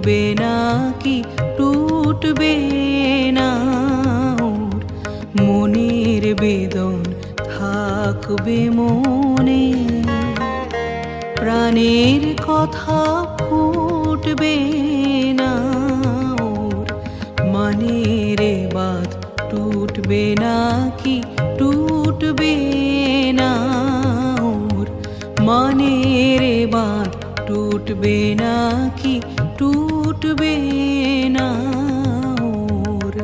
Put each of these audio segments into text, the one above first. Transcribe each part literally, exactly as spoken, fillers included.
টুটবে না কি টুটবে না ওর মনের বেদন থাকবে মনে প্রাণের কথা ফুটবে না ওর মানের বাঁধ টুটবে না কি টুটবে না ওর মানের বাঁধ টুটবে না কি টুটবে না ওর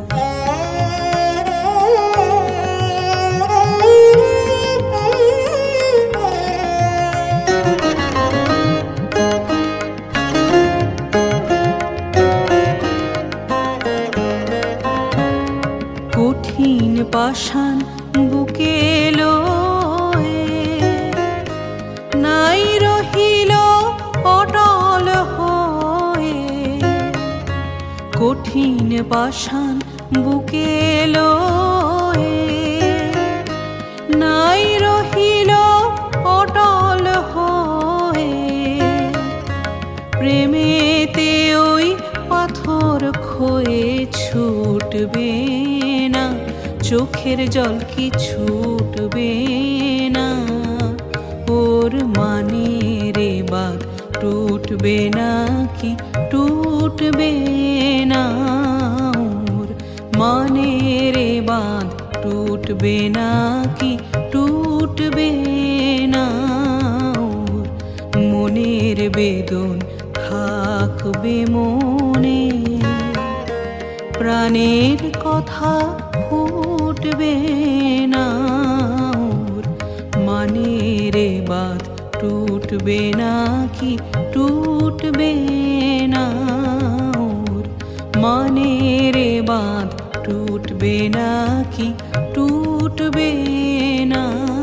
কঠিন পাষাণ বুকে লয়ে নাই রহিল অটল হয়ে কঠিন পাষাণ বুকে লয়ে নাই রহিল অটল হয়ে প্রেমেতে ওই পাথর ক্ষয়ে ছুটবে না চোখের জল কি ছুটবে না ওর মানের বাঁধ টুটবে না কি টুটবে না ওর মানের বাঁধ টুটবে না কি টুটবে না ওর মনের বেদন থাকবে মনে প্রাণের কথা ফুটবে না ওর মানের বাঁধ টুটবে না কি টুটবে না ওর মানের বাঁধ টুটবে না কি টুটবে না।